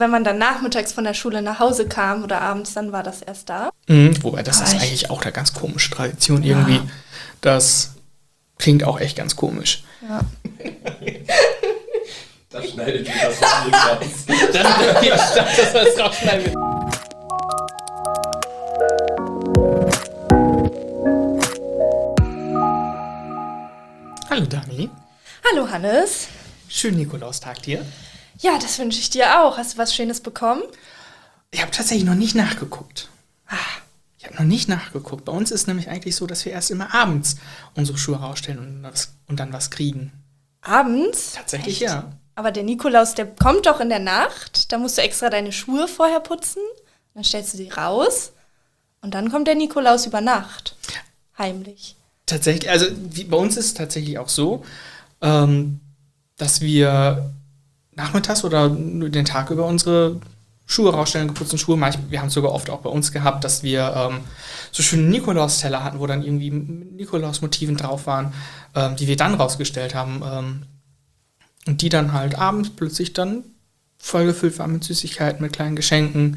Wenn man dann nachmittags von der Schule nach Hause kam oder abends, dann war das erst da. Wobei, das ist eigentlich auch eine ganz komische Tradition irgendwie. Ja. Das klingt auch echt ganz komisch. Ja. Das schneidet sich das nicht raus. Ich dachte, das soll es rausschneiden. Hallo Dani. Hallo Hannes. Schönen Nikolaustag dir. Ja, das wünsche ich dir auch. Hast du was Schönes bekommen? Ich habe tatsächlich noch nicht nachgeguckt. Bei uns ist nämlich eigentlich so, dass wir erst immer abends unsere Schuhe rausstellen und dann was kriegen. Abends? Tatsächlich, echt? Ja. Aber der Nikolaus, der kommt doch in der Nacht. Da musst du extra deine Schuhe vorher putzen. Dann stellst du sie raus. Und dann kommt der Nikolaus über Nacht. Heimlich. Tatsächlich, also bei uns ist es tatsächlich auch so, dass wir nachmittags oder den Tag über unsere Schuhe rausstellen, geputzten Schuhe. Wir haben es sogar oft auch bei uns gehabt, dass wir so schöne Nikolausteller hatten, wo dann irgendwie Nikolaus-Motiven drauf waren, die wir dann rausgestellt haben. Und die dann halt abends plötzlich dann vollgefüllt waren mit Süßigkeiten, mit kleinen Geschenken,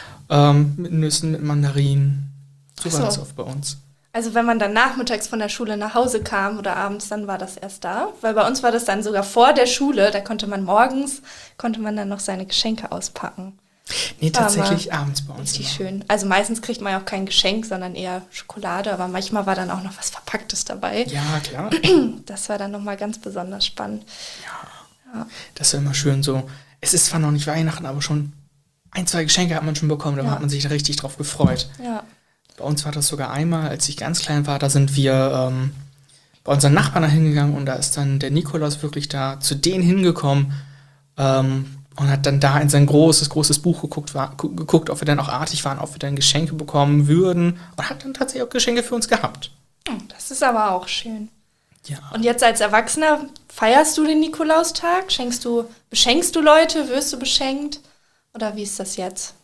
mit Nüssen, mit Mandarinen. So war das oft bei uns. Also wenn man dann nachmittags von der Schule nach Hause kam oder abends, dann war das erst da. Weil bei uns war das dann sogar vor der Schule. Da konnte man dann noch seine Geschenke auspacken. Nee, tatsächlich abends bei uns. Richtig schön. Also meistens kriegt man ja auch kein Geschenk, sondern eher Schokolade. Aber manchmal war dann auch noch was Verpacktes dabei. Ja, klar. Das war dann nochmal ganz besonders spannend. Ja. Das ist immer schön so. Es ist zwar noch nicht Weihnachten, aber schon 1, 2 Geschenke hat man schon bekommen. Da hat man sich richtig drauf gefreut. Ja. Bei uns war das sogar einmal, als ich ganz klein war, da sind wir bei unseren Nachbarn hingegangen und da ist dann der Nikolaus wirklich da zu denen hingekommen und hat dann da in sein großes Buch geguckt, ob wir dann auch artig waren, ob wir dann Geschenke bekommen würden und hat dann tatsächlich auch Geschenke für uns gehabt. Das ist aber auch schön. Ja. Und jetzt als Erwachsener, feierst du den Nikolaustag? Beschenkst du Leute? Wirst du beschenkt? Oder wie ist das jetzt?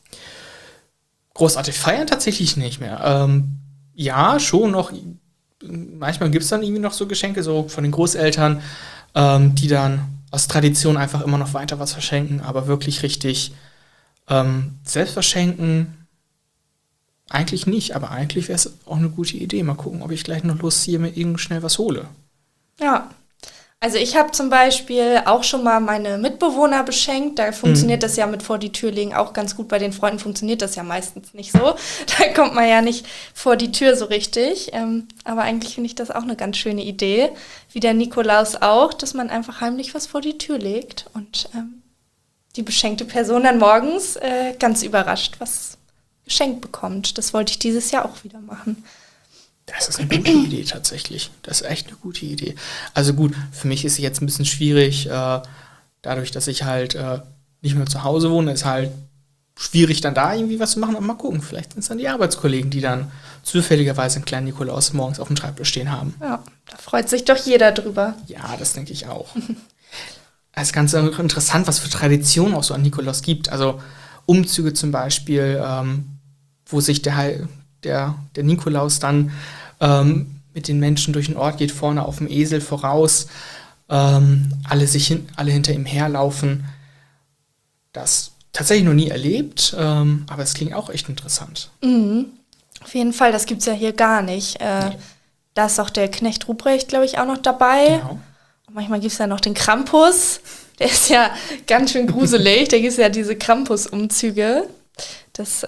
Großartig feiern tatsächlich nicht mehr. Ja, schon noch. Manchmal gibt es dann irgendwie noch so Geschenke, so von den Großeltern, die dann aus Tradition einfach immer noch weiter was verschenken, aber wirklich richtig selbst verschenken eigentlich nicht. Aber eigentlich wäre es auch eine gute Idee. Mal gucken, ob ich gleich noch losziehe, mir irgend schnell was hole. Ja. Also ich habe zum Beispiel auch schon mal meine Mitbewohner beschenkt. Da funktioniert das ja mit vor die Tür legen auch ganz gut. Bei den Freunden funktioniert das ja meistens nicht so. Da kommt man ja nicht vor die Tür so richtig. Aber eigentlich finde ich das auch eine ganz schöne Idee. Wie der Nikolaus auch, dass man einfach heimlich was vor die Tür legt. Und die beschenkte Person dann morgens ganz überrascht was geschenkt bekommt. Das wollte ich dieses Jahr auch wieder machen. Das ist eine gute Idee tatsächlich. Das ist echt eine gute Idee. Also gut, für mich ist es jetzt ein bisschen schwierig, dadurch, dass ich halt nicht mehr zu Hause wohne, ist halt schwierig, dann da irgendwie was zu machen. Aber mal gucken, vielleicht sind es dann die Arbeitskollegen, die dann zufälligerweise einen kleinen Nikolaus morgens auf dem Schreibtisch stehen haben. Ja, da freut sich doch jeder drüber. Ja, das denke ich auch. Es ist ganz interessant, was für Traditionen auch so an Nikolaus gibt. Also Umzüge zum Beispiel, wo sich der Nikolaus dann mit den Menschen durch den Ort geht, vorne auf dem Esel voraus, alle hinter ihm herlaufen. Das tatsächlich noch nie erlebt, aber es klingt auch echt interessant. Mhm. Auf jeden Fall, das gibt es ja hier gar nicht. Nee. Da ist auch der Knecht Ruprecht, glaube ich, auch noch dabei. Genau. Und manchmal gibt es ja noch den Krampus. Der ist ja ganz schön gruselig. Da gibt es ja diese Krampus-Umzüge. Das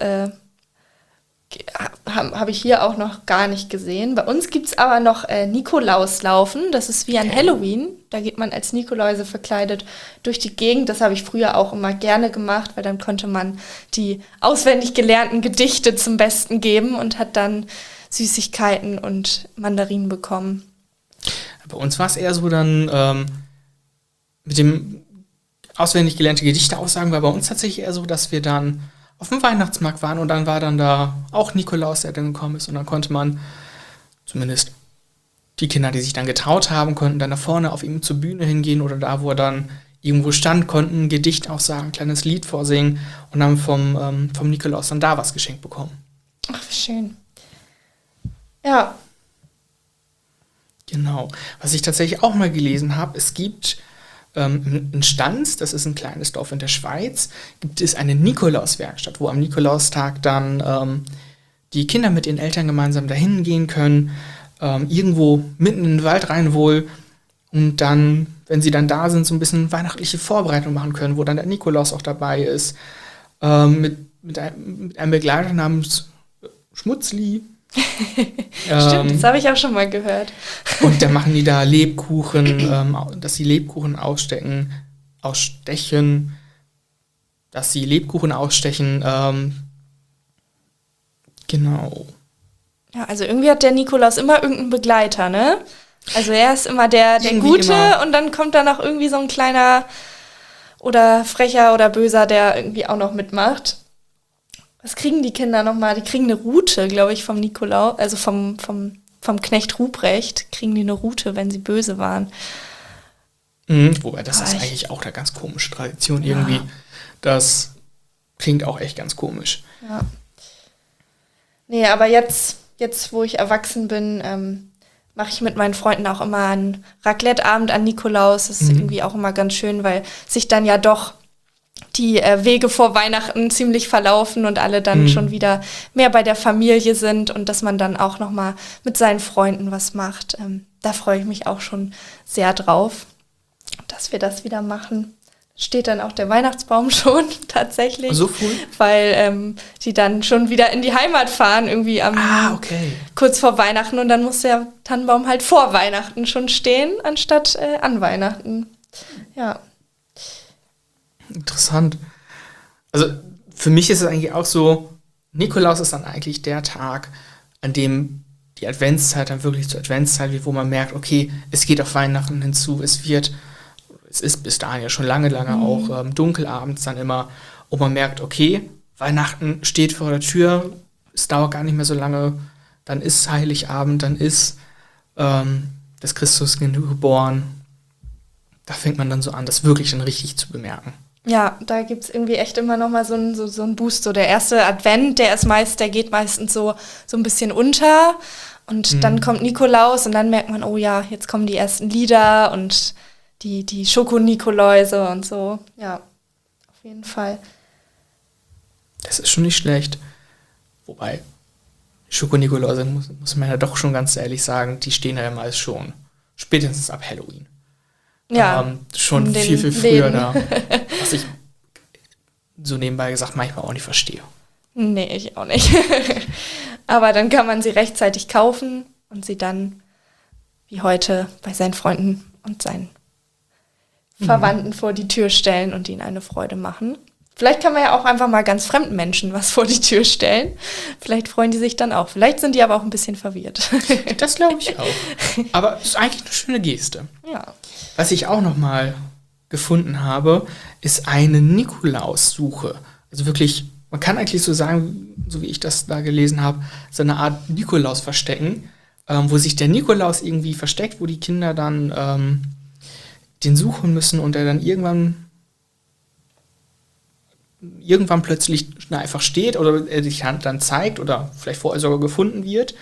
habe ich hier auch noch gar nicht gesehen. Bei uns gibt es aber noch Nikolauslaufen. Das ist wie an Halloween. Da geht man als Nikoläuse verkleidet durch die Gegend. Das habe ich früher auch immer gerne gemacht, weil dann konnte man die auswendig gelernten Gedichte zum Besten geben und hat dann Süßigkeiten und Mandarinen bekommen. Bei uns war es eher so dann mit dem auswendig gelernte Gedichte aussagen, war bei uns tatsächlich eher so, dass wir dann auf dem Weihnachtsmarkt waren und dann war dann da auch Nikolaus, der dann gekommen ist und dann konnte man, zumindest die Kinder, die sich dann getraut haben, konnten dann da vorne auf ihm zur Bühne hingehen oder da, wo er dann irgendwo stand, konnten ein Gedicht auch sagen, ein kleines Lied vorsingen und dann vom Nikolaus dann da was geschenkt bekommen. Ach, wie schön. Ja. Genau. Was ich tatsächlich auch mal gelesen habe, es gibt In Stanz, das ist ein kleines Dorf in der Schweiz, gibt es eine Nikolauswerkstatt, wo am Nikolaustag dann die Kinder mit ihren Eltern gemeinsam dahin gehen können, irgendwo mitten in den Wald rein wohl und dann, wenn sie dann da sind, so ein bisschen weihnachtliche Vorbereitung machen können, wo dann der Nikolaus auch dabei ist, mit einem Begleiter namens Schmutzli. Stimmt, das habe ich auch schon mal gehört. Und dann machen die da Lebkuchen, dass sie Lebkuchen ausstechen, genau. Ja, also irgendwie hat der Nikolaus immer irgendeinen Begleiter, ne? Also er ist immer der Irgendwie Gute immer. und dann kommt da noch irgendwie so ein kleiner oder frecher oder böser, der irgendwie auch noch mitmacht. Was kriegen die Kinder nochmal? Die kriegen eine Rute, glaube ich, vom Nikolaus, also vom Knecht Ruprecht, kriegen die eine Rute, wenn sie böse waren. Wobei, das ist eigentlich auch eine ganz komische Tradition irgendwie. Das klingt auch echt ganz komisch. Ja. Nee, aber jetzt, wo ich erwachsen bin, mache ich mit meinen Freunden auch immer einen Raclette-Abend an Nikolaus. Das ist irgendwie auch immer ganz schön, weil sich dann ja doch die Wege vor Weihnachten ziemlich verlaufen und alle dann schon wieder mehr bei der Familie sind und dass man dann auch nochmal mit seinen Freunden was macht. Da freue ich mich auch schon sehr drauf, dass wir das wieder machen. Steht dann auch der Weihnachtsbaum schon tatsächlich. So früh? Weil die dann schon wieder in die Heimat fahren, irgendwie kurz vor Weihnachten. Und dann muss der Tannenbaum halt vor Weihnachten schon stehen, anstatt an Weihnachten. Ja. Interessant. Also für mich ist es eigentlich auch so, Nikolaus ist dann eigentlich der Tag, an dem die Adventszeit dann wirklich zur Adventszeit wird, wo man merkt, okay, es geht auf Weihnachten hinzu, es ist bis dahin ja schon lange auch dunkel abends dann immer und man merkt, okay, Weihnachten steht vor der Tür, es dauert gar nicht mehr so lange, dann ist Heiligabend, dann ist das Christuskind geboren. Da fängt man dann so an, das wirklich dann richtig zu bemerken. Ja, da gibt es irgendwie echt immer noch mal so einen Boost. So der erste Advent, der geht meistens so ein bisschen unter. Und dann kommt Nikolaus und dann merkt man, oh ja, jetzt kommen die ersten Lieder und die Schoko-Nikoläuse und so. Ja, auf jeden Fall. Das ist schon nicht schlecht. Wobei, Schoko-Nikoläuse, muss man ja doch schon ganz ehrlich sagen, die stehen ja meist schon spätestens ab Halloween. Ja, schon viel früher da. Was ich so nebenbei gesagt manchmal auch nicht verstehe. Nee, ich auch nicht. Aber dann kann man sie rechtzeitig kaufen und sie dann, wie heute, bei seinen Freunden und seinen Verwandten vor die Tür stellen und ihnen eine Freude machen. Vielleicht kann man ja auch einfach mal ganz fremden Menschen was vor die Tür stellen. Vielleicht freuen die sich dann auch. Vielleicht sind die aber auch ein bisschen verwirrt. Das glaube ich auch. Aber es ist eigentlich eine schöne Geste. Ja. Was ich auch noch mal gefunden habe, ist eine Nikolaussuche. Also wirklich, man kann eigentlich so sagen, so wie ich das da gelesen habe, so eine Art Nikolaus-Verstecken, wo sich der Nikolaus irgendwie versteckt, wo die Kinder dann den suchen müssen und der dann irgendwann plötzlich einfach steht oder er sich dann zeigt oder vielleicht vorher sogar gefunden wird.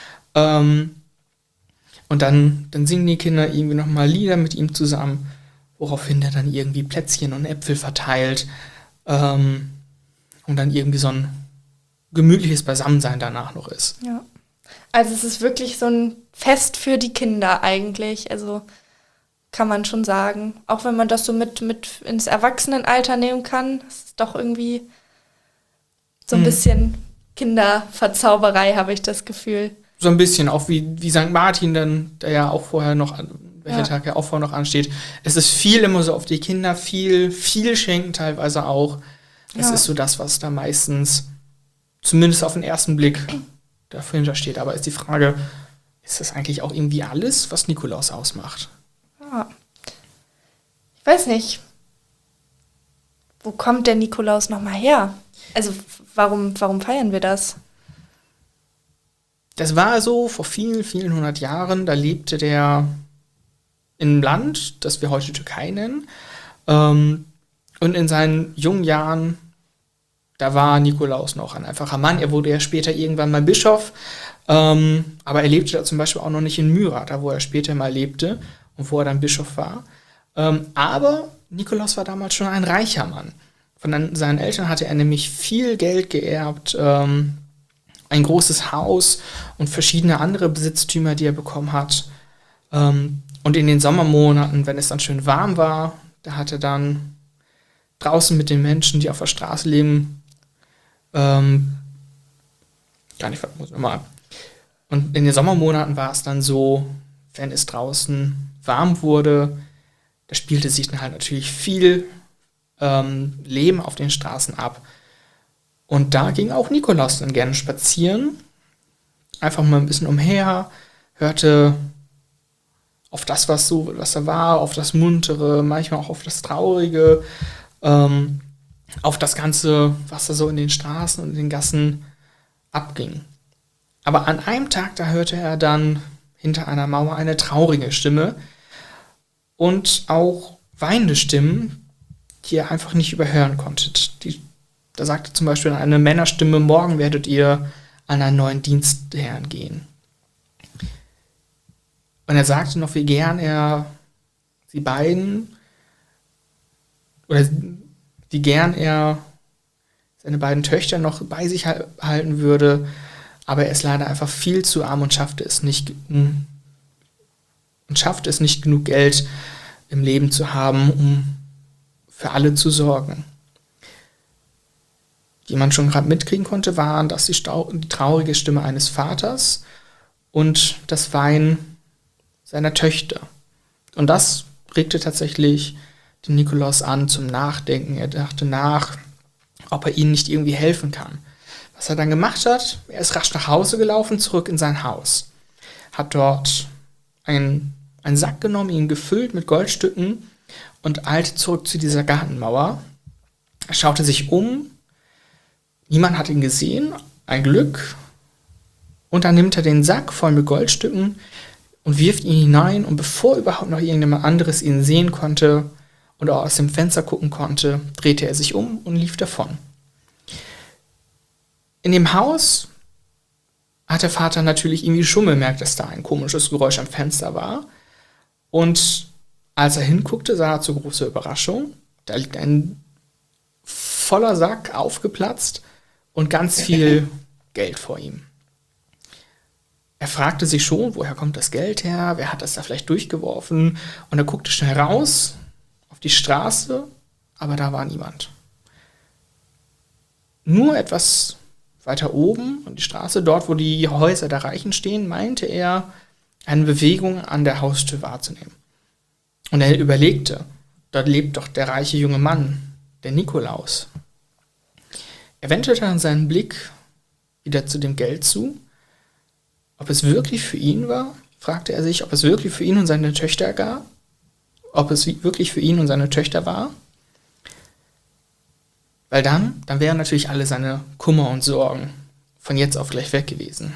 Und dann singen die Kinder irgendwie nochmal Lieder mit ihm zusammen, woraufhin er dann irgendwie Plätzchen und Äpfel verteilt und dann irgendwie so ein gemütliches Beisammensein danach noch ist. Ja. Also es ist wirklich so ein Fest für die Kinder eigentlich, also kann man schon sagen. Auch wenn man das so mit ins Erwachsenenalter nehmen kann, das ist doch irgendwie so ein bisschen Kinderverzauberei, habe ich das Gefühl. So ein bisschen, auch wie St. Martin, dann, der ja auch vorher noch, welcher Tag ja auch vorher noch ansteht. Es ist viel immer so auf die Kinder, viel schenken teilweise auch. Es ist so das, was da meistens, zumindest auf den ersten Blick, dahinter steht. Aber ist die Frage, ist das eigentlich auch irgendwie alles, was Nikolaus ausmacht? Ja. Ich weiß nicht. Wo kommt der Nikolaus nochmal her? Also warum feiern wir das? Das war so vor vielen, vielen hundert Jahren. Da lebte der in einem Land, das wir heute Türkei nennen. Und in seinen jungen Jahren, da war Nikolaus noch ein einfacher Mann. Er wurde ja später irgendwann mal Bischof. Aber er lebte da zum Beispiel auch noch nicht in Myra, da wo er später mal lebte und wo er dann Bischof war. Aber Nikolaus war damals schon ein reicher Mann. Von seinen Eltern hatte er nämlich viel Geld geerbt, ein großes Haus und verschiedene andere Besitztümer, die er bekommen hat. Und in den Sommermonaten, wenn es dann schön warm war, da hat er dann draußen mit den Menschen, die auf der Straße leben, Und in den Sommermonaten war es dann so, wenn es draußen warm wurde, da spielte sich dann halt natürlich viel Leben auf den Straßen ab. Und da ging auch Nikolaus dann gerne spazieren, einfach mal ein bisschen umher, hörte auf das, was da war, auf das Muntere, manchmal auch auf das Traurige, auf das Ganze, was da so in den Straßen und in den Gassen abging. Aber an einem Tag, da hörte er dann hinter einer Mauer eine traurige Stimme und auch weinende Stimmen, die er einfach nicht überhören konnte. Da sagte zum Beispiel eine Männerstimme: Morgen werdet ihr an einen neuen Dienstherrn gehen. Und er sagte noch, wie gern er seine beiden Töchter noch bei sich halten würde, aber er ist leider einfach viel zu arm und schaffte es nicht genug Geld im Leben zu haben, um für alle zu sorgen. Die man schon gerade mitkriegen konnte, waren die traurige Stimme eines Vaters und das Weinen seiner Töchter. Und das regte tatsächlich den Nikolaus an zum Nachdenken. Er dachte nach, ob er ihnen nicht irgendwie helfen kann. Was er dann gemacht hat, er ist rasch nach Hause gelaufen, zurück in sein Haus. Hat dort einen Sack genommen, ihn gefüllt mit Goldstücken und eilte zurück zu dieser Gartenmauer. Er schaute sich um. Niemand hat ihn gesehen, ein Glück. Und dann nimmt er den Sack voll mit Goldstücken und wirft ihn hinein. Und bevor überhaupt noch irgendjemand anderes ihn sehen konnte und auch aus dem Fenster gucken konnte, drehte er sich um und lief davon. In dem Haus hat der Vater natürlich irgendwie schon bemerkt, dass da ein komisches Geräusch am Fenster war. Und als er hinguckte, sah er zur großen Überraschung, da liegt ein voller Sack aufgeplatzt und ganz viel Geld vor ihm. Er fragte sich schon, woher kommt das Geld her, wer hat das da vielleicht durchgeworfen, und er guckte schnell raus auf die Straße, aber da war niemand. Nur etwas weiter oben an die Straße, dort wo die Häuser der Reichen stehen, meinte er, eine Bewegung an der Haustür wahrzunehmen. Und er überlegte, dort lebt doch der reiche junge Mann, der Nikolaus. Er wendete dann seinen Blick wieder zu dem Geld zu. Ob es wirklich für ihn war, fragte er sich, ob es wirklich für ihn und seine Töchter war. Weil dann wären natürlich alle seine Kummer und Sorgen von jetzt auf gleich weg gewesen.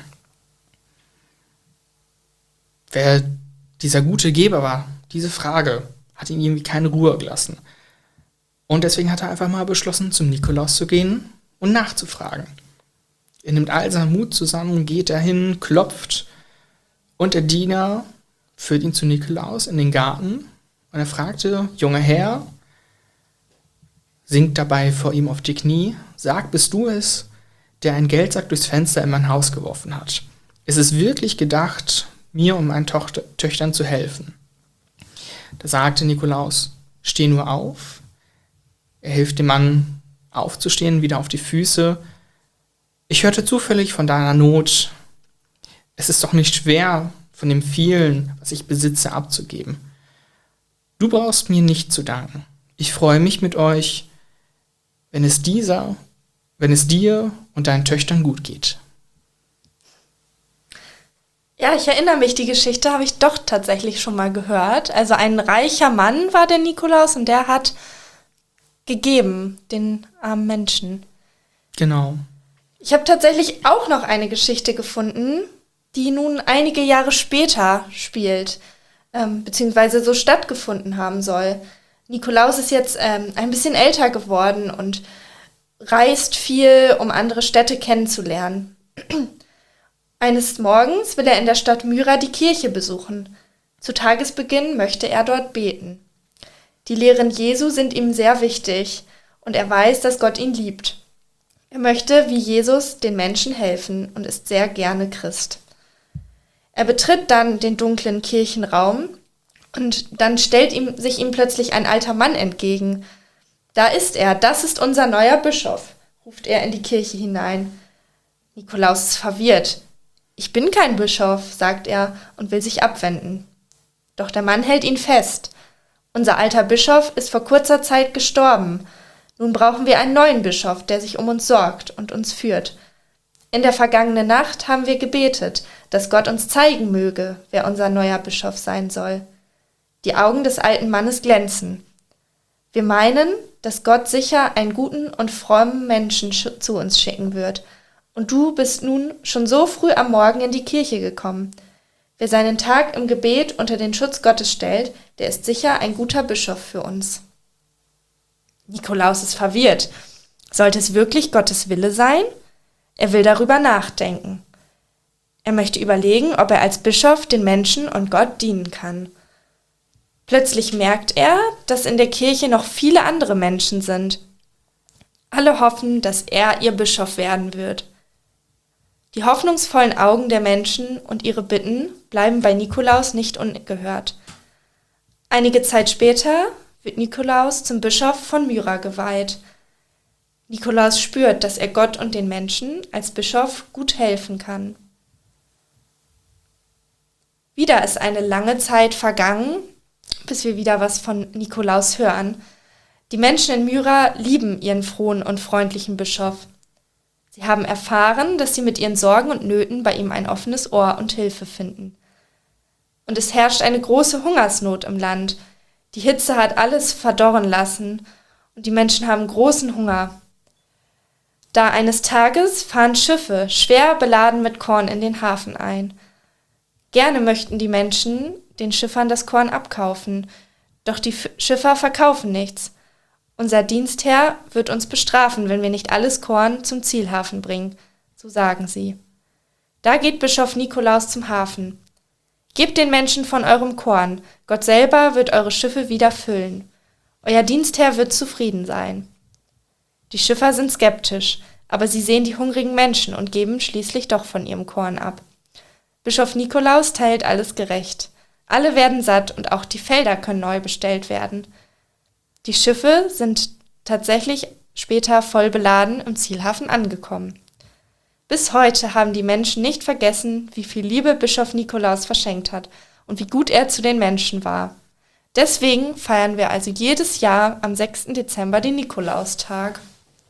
Wer dieser gute Geber war, diese Frage hat ihn irgendwie keine Ruhe gelassen. Und deswegen hat er einfach mal beschlossen, zum Nikolaus zu gehen und nachzufragen. Er nimmt all seinen Mut zusammen, geht dahin, klopft, und der Diener führt ihn zu Nikolaus in den Garten und er fragte: Junger Herr, sinkt dabei vor ihm auf die Knie: Sag, bist du es, der einen Geldsack durchs Fenster in mein Haus geworfen hat? Ist es wirklich gedacht, mir und meinen Töchtern zu helfen? Da sagte Nikolaus: Steh nur auf. Er hilft dem Mann aufzustehen, wieder auf die Füße. Ich hörte zufällig von deiner Not. Es ist doch nicht schwer, von dem vielen, was ich besitze, abzugeben. Du brauchst mir nicht zu danken. Ich freue mich mit euch, wenn es dir und deinen Töchtern gut geht. Ja, ich erinnere mich, die Geschichte habe ich doch tatsächlich schon mal gehört. Also ein reicher Mann war der Nikolaus und der hat gegeben den armen Menschen. Genau. Ich habe tatsächlich auch noch eine Geschichte gefunden, die nun einige Jahre später spielt, beziehungsweise so stattgefunden haben soll. Nikolaus ist jetzt ein bisschen älter geworden und reist viel, um andere Städte kennenzulernen. Eines Morgens will er in der Stadt Myra die Kirche besuchen. Zu Tagesbeginn möchte er dort beten. Die Lehren Jesu sind ihm sehr wichtig und er weiß, dass Gott ihn liebt. Er möchte, wie Jesus, den Menschen helfen und ist sehr gerne Christ. Er betritt dann den dunklen Kirchenraum und dann stellt sich ihm plötzlich ein alter Mann entgegen. Da ist er, das ist unser neuer Bischof, ruft er in die Kirche hinein. Nikolaus ist verwirrt. Ich bin kein Bischof, sagt er und will sich abwenden. Doch der Mann hält ihn fest. Unser alter Bischof ist vor kurzer Zeit gestorben. Nun brauchen wir einen neuen Bischof, der sich um uns sorgt und uns führt. In der vergangenen Nacht haben wir gebetet, dass Gott uns zeigen möge, wer unser neuer Bischof sein soll. Die Augen des alten Mannes glänzen. Wir meinen, dass Gott sicher einen guten und frommen Menschen zu uns schicken wird. Und du bist nun schon so früh am Morgen in die Kirche gekommen. Wer seinen Tag im Gebet unter den Schutz Gottes stellt, der ist sicher ein guter Bischof für uns. Nikolaus ist verwirrt. Sollte es wirklich Gottes Wille sein? Er will darüber nachdenken. Er möchte überlegen, ob er als Bischof den Menschen und Gott dienen kann. Plötzlich merkt er, dass in der Kirche noch viele andere Menschen sind. Alle hoffen, dass er ihr Bischof werden wird. Die hoffnungsvollen Augen der Menschen und ihre Bitten bleiben bei Nikolaus nicht ungehört. Einige Zeit später wird Nikolaus zum Bischof von Myra geweiht. Nikolaus spürt, dass er Gott und den Menschen als Bischof gut helfen kann. Wieder ist eine lange Zeit vergangen, bis wir wieder was von Nikolaus hören. Die Menschen in Myra lieben ihren frohen und freundlichen Bischof. Sie haben erfahren, dass sie mit ihren Sorgen und Nöten bei ihm ein offenes Ohr und Hilfe finden. Und es herrscht eine große Hungersnot im Land. Die Hitze hat alles verdorren lassen und die Menschen haben großen Hunger. Da eines Tages fahren Schiffe, schwer beladen mit Korn, in den Hafen ein. Gerne möchten die Menschen den Schiffern das Korn abkaufen, doch die Schiffer verkaufen nichts. Unser Dienstherr wird uns bestrafen, wenn wir nicht alles Korn zum Zielhafen bringen, so sagen sie. Da geht Bischof Nikolaus zum Hafen. Gebt den Menschen von eurem Korn, Gott selber wird eure Schiffe wieder füllen. Euer Dienstherr wird zufrieden sein. Die Schiffer sind skeptisch, aber sie sehen die hungrigen Menschen und geben schließlich doch von ihrem Korn ab. Bischof Nikolaus teilt alles gerecht. Alle werden satt und auch die Felder können neu bestellt werden. Die Schiffe sind tatsächlich später voll beladen im Zielhafen angekommen. Bis heute haben die Menschen nicht vergessen, wie viel Liebe Bischof Nikolaus verschenkt hat und wie gut er zu den Menschen war. Deswegen feiern wir also jedes Jahr am 6. Dezember den Nikolaustag.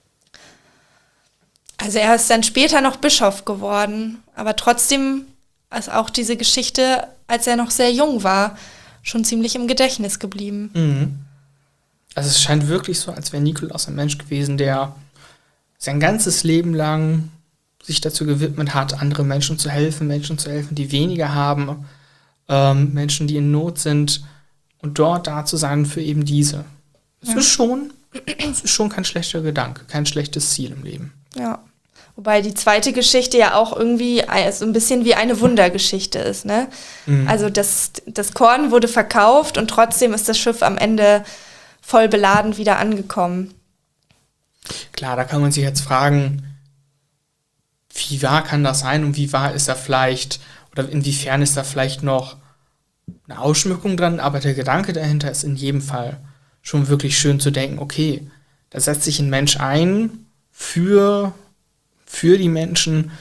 Also er ist dann später noch Bischof geworden, aber trotzdem ist auch diese Geschichte, als er noch sehr jung war, schon ziemlich im Gedächtnis geblieben. Mhm. Also es scheint wirklich so, als wäre Nikolaus ein Mensch gewesen, der sein ganzes Leben lang sich dazu gewidmet hat, andere Menschen zu helfen, die weniger haben, Menschen, die in Not sind und dort da zu sein für eben diese. Es ist schon kein schlechter Gedanke, kein schlechtes Ziel im Leben. Ja. Wobei die zweite Geschichte ja auch irgendwie so ein bisschen wie eine Wundergeschichte ist, ne? Mhm. Also das Korn wurde verkauft und trotzdem ist das Schiff am Ende voll beladen wieder angekommen. Klar, da kann man sich jetzt fragen, wie wahr kann das sein und wie wahr ist da vielleicht, oder inwiefern ist da vielleicht noch eine Ausschmückung dran, aber der Gedanke dahinter ist in jedem Fall schon wirklich schön zu denken, okay, da setzt sich ein Mensch ein für die Menschen,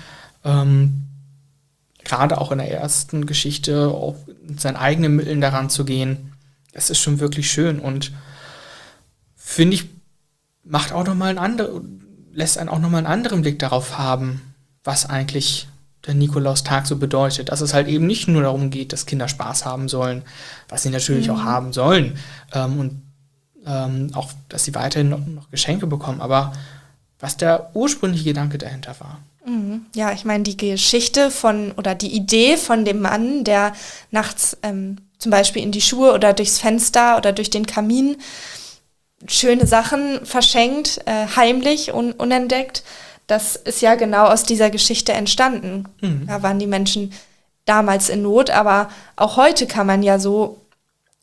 gerade auch in der ersten Geschichte, auch mit seinen eigenen Mitteln daran zu gehen, das ist schon wirklich schön und finde ich, lässt einen auch nochmal einen anderen Blick darauf haben, was eigentlich der Nikolaustag so bedeutet. Dass es halt eben nicht nur darum geht, dass Kinder Spaß haben sollen, was sie natürlich auch haben sollen, und auch, dass sie weiterhin noch Geschenke bekommen, aber was der ursprüngliche Gedanke dahinter war. Ja, ich meine, die Geschichte oder die Idee von dem Mann, der nachts zum Beispiel in die Schuhe oder durchs Fenster oder durch den Kamin schöne Sachen verschenkt, heimlich, unentdeckt, das ist ja genau aus dieser Geschichte entstanden. Da waren die Menschen damals in Not, aber auch heute kann man ja so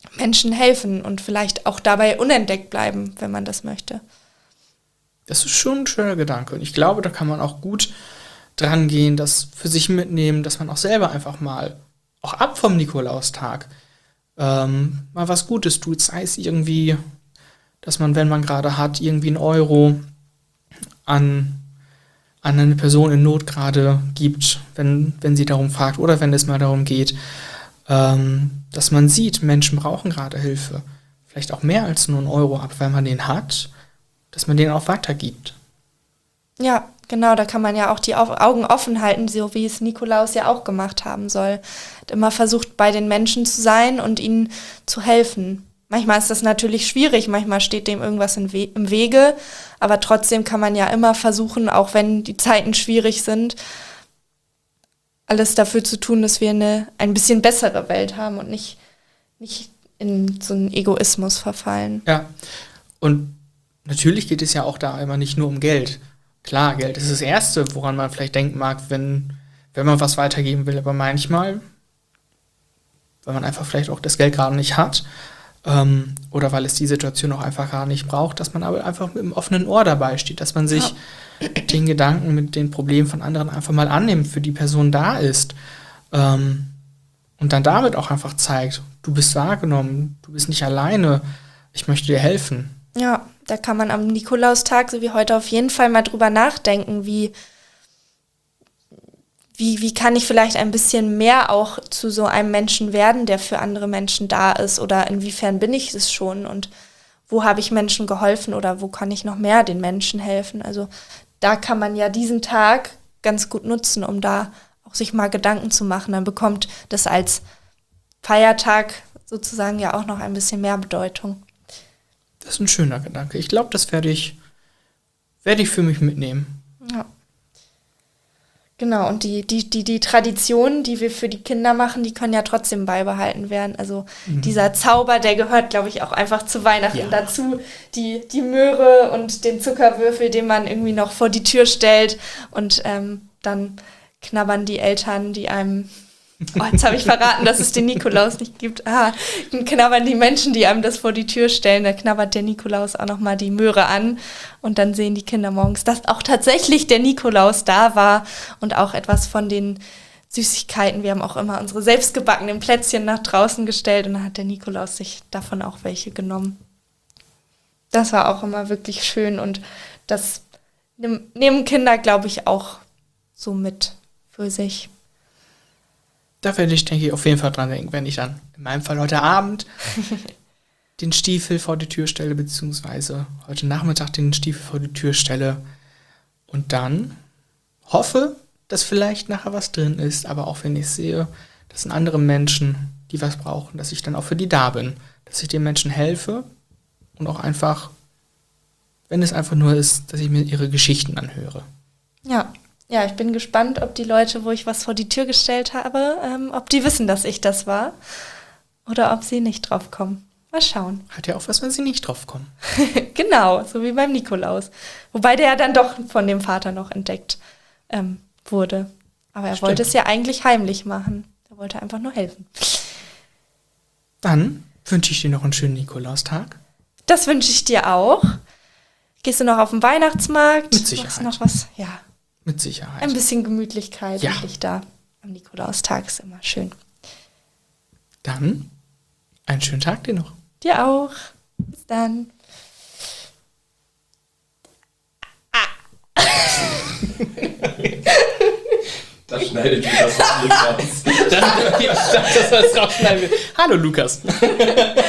Menschen helfen und vielleicht auch dabei unentdeckt bleiben, wenn man das möchte. Das ist schon ein schöner Gedanke. Und ich glaube, da kann man auch gut dran gehen, das für sich mitnehmen, dass man auch selber einfach mal, auch ab vom Nikolaustag, mal was Gutes tut. Sei es irgendwie, dass man, wenn man gerade hat, irgendwie einen Euro an eine Person in Not gerade gibt, wenn sie darum fragt oder wenn es mal darum geht, dass man sieht, Menschen brauchen gerade Hilfe. Vielleicht auch mehr als nur einen Euro, aber wenn man den hat, dass man den auch weitergibt. Ja, genau, da kann man ja auch die Augen offen halten, so wie es Nikolaus ja auch gemacht haben soll. Hat immer versucht, bei den Menschen zu sein und ihnen zu helfen. Manchmal ist das natürlich schwierig, manchmal steht dem irgendwas im Wege, aber trotzdem kann man ja immer versuchen, auch wenn die Zeiten schwierig sind, alles dafür zu tun, dass wir ein bisschen bessere Welt haben und nicht in so einen Egoismus verfallen. Ja, und natürlich geht es ja auch da immer nicht nur um Geld. Klar, Geld ist das Erste, woran man vielleicht denken mag, wenn man was weitergeben will, aber manchmal, weil man einfach vielleicht auch das Geld gerade nicht hat, oder weil es die Situation auch einfach gar nicht braucht, dass man aber einfach mit einem offenen Ohr dabei steht, dass man sich den Gedanken mit den Problemen von anderen einfach mal annimmt, für die Person da ist. Und dann damit auch einfach zeigt, du bist wahrgenommen, du bist nicht alleine, ich möchte dir helfen. Ja, da kann man am Nikolaustag, so wie heute, auf jeden Fall mal drüber nachdenken, wie kann ich vielleicht ein bisschen mehr auch zu so einem Menschen werden, der für andere Menschen da ist, oder inwiefern bin ich es schon und wo habe ich Menschen geholfen oder wo kann ich noch mehr den Menschen helfen. Also da kann man ja diesen Tag ganz gut nutzen, um da auch sich mal Gedanken zu machen. Dann bekommt das als Feiertag sozusagen ja auch noch ein bisschen mehr Bedeutung. Das ist ein schöner Gedanke. Ich glaube, das werde ich für mich mitnehmen. Ja. Genau, und die Traditionen, die wir für die Kinder machen, die können ja trotzdem beibehalten werden. Also dieser Zauber, der gehört, glaube ich, auch einfach zu Weihnachten dazu. Die Möhre und den Zuckerwürfel, den man irgendwie noch vor die Tür stellt. Und dann knabbern die Eltern, die einem... Oh, jetzt habe ich verraten, dass es den Nikolaus nicht gibt. Dann knabbern die Menschen, die einem das vor die Tür stellen. Da knabbert der Nikolaus auch nochmal die Möhre an. Und dann sehen die Kinder morgens, dass auch tatsächlich der Nikolaus da war. Und auch etwas von den Süßigkeiten. Wir haben auch immer unsere selbstgebackenen Plätzchen nach draußen gestellt. Und dann hat der Nikolaus sich davon auch welche genommen. Das war auch immer wirklich schön. Und das nehmen Kinder, glaube ich, auch so mit für sich. Da werde ich, denke ich, auf jeden Fall dran denken, wenn ich dann in meinem Fall heute Abend den Stiefel vor die Tür stelle, beziehungsweise heute Nachmittag den Stiefel vor die Tür stelle und dann hoffe, dass vielleicht nachher was drin ist, aber auch wenn ich sehe, das sind andere Menschen, die was brauchen, dass ich dann auch für die da bin, dass ich den Menschen helfe und auch einfach, wenn es einfach nur ist, dass ich mir ihre Geschichten anhöre. Ja, ich bin gespannt, ob die Leute, wo ich was vor die Tür gestellt habe, ob die wissen, dass ich das war oder ob sie nicht drauf kommen. Mal schauen. Hat ja auch was, wenn sie nicht drauf kommen. Genau, so wie beim Nikolaus. Wobei der ja dann doch von dem Vater noch entdeckt wurde. Aber er wollte es ja eigentlich heimlich machen. Er wollte einfach nur helfen. Dann wünsche ich dir noch einen schönen Nikolaustag. Das wünsche ich dir auch. Gehst du noch auf den Weihnachtsmarkt? Mit Sicherheit. Machst du noch was? Ja. Mit Sicherheit. Ein bisschen Gemütlichkeit Ja. wirklich da. Am Nikolaustag ist immer schön. Dann einen schönen Tag dir noch. Dir auch. Bis dann. Das schneidet Lukas nicht raus. Ich dachte, dass wir es rausschneiden will. Hallo Lukas.